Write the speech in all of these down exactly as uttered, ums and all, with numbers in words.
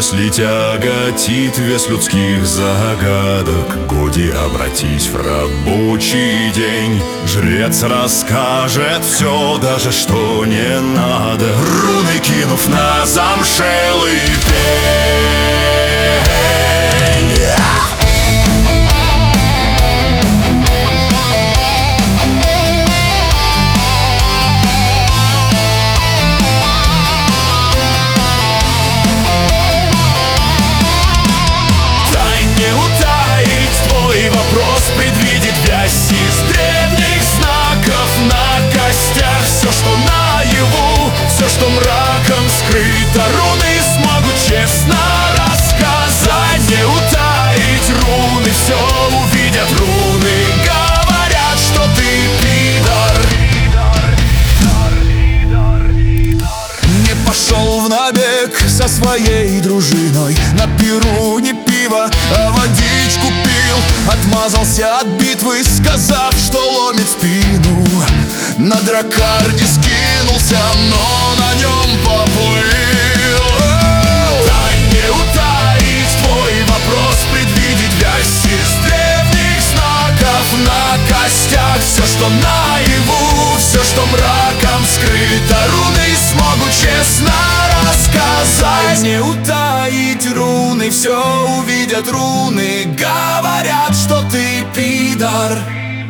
Если тяготит вес людских загадок, годи обратись в рабочий день. Жрец расскажет все, даже что не надо, руны кинув на замшелый пень. Предвидит вязь из древних знаков на костях. Все, что наяву, все, что мраком скрыто, руны смогут честно рассказать. Не утаить руны, все увидят руны. Говорят, что ты пидор. Не пошел в набег со своей дружиной, на пиру не пиво, а водичку пил. Отмазался от битвы, сказав, что ломит спину. На драккарде скинулся, но на нем поплыл. Да не утаить твой вопрос, предвидеть вязь из древних знаков на костях. Все, что наяву, все, что мраком скрыто, руны смогут честно рассказать. Не утаить руны, все увидят руны. Говорят, что ты пидор.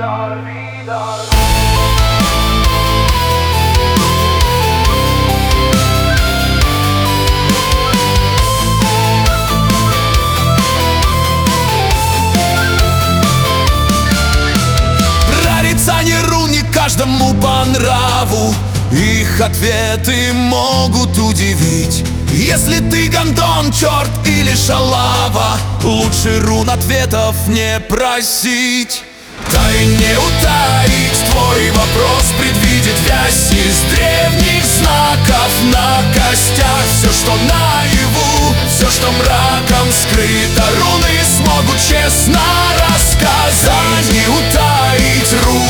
Прорицание рун не каждому по нраву, их ответы могут удивить. Если ты гондон, черт или шалава, лучше рун ответов не просить. Дай не утаить твой вопрос, предвидит вязь из древних знаков на костях. Все, что наяву, все, что мраком скрыто, руны смогут честно рассказать. Не утаить руны.